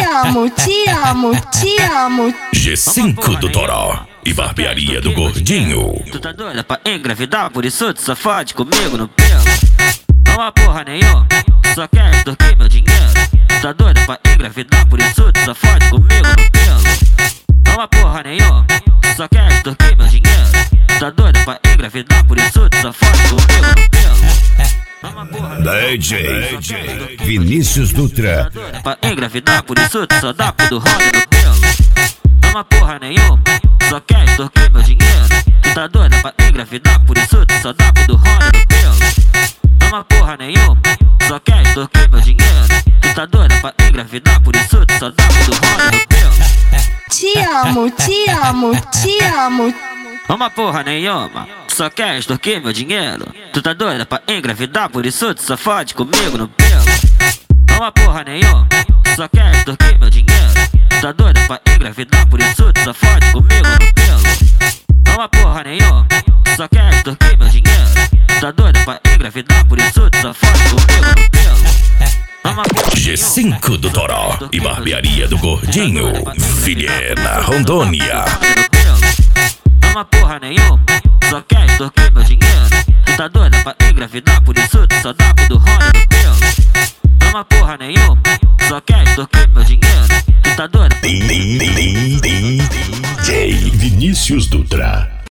amo, te amo, te amo. G5 do Toró e Barbearia do Gordinho. Tu tá doida pra engravidar, por isso tu só fode comigo no pelo. Não há porra nenhuma, só quer extorquir meu dinheiro. Tu tá doida pra engravidar, por isso tu só fode comigo no pelo. Não há porra nenhuma, só quer extorquir meu dinheiro. Tu tá doida pra engravidar, por isso tu só fode comigo no pelo. DJ Vinícius Dutra. Pra engravidar, por isso tu só dá pro roda no pelo. Não há porra nenhuma, só quer extorquir meu dinheiro. Tu tá doida pra engravidar, por isso tu só dá pro roda no pelo. Não há porra nenhuma, só quer extorquir meu dinheiro. Tu tá doida pra engravidar, por isso tu só dá pro roda no pelo. Te amo, te amo, te amo. Uma porra nenhuma, só quer extorquir meu dinheiro. Tu tá doida pra engravidar, por isso tu só fode comigo no pelo. Uma porra nenhuma, só quer extorquir meu dinheiro. Tu tá doida pra engravidar, por isso tu só fode comigo no pelo. Uma porra nenhuma, só quer extorquir meu dinheiro. Tu tá doida pra engravidar, por isso tu só fode comigo no pelo. G5 do Toró e Barbearia do Gordinho, Vilhena, Rondônia. Uma porra nenhuma, só quer extorquir meu dinheiro. Tu tá doida pra engravidar, por isso tu só dá pro roda no pelo. Uma porra nenhuma, só quer extorquir meu dinheiro. Tu tá doida? DJ Vinícius Dutra.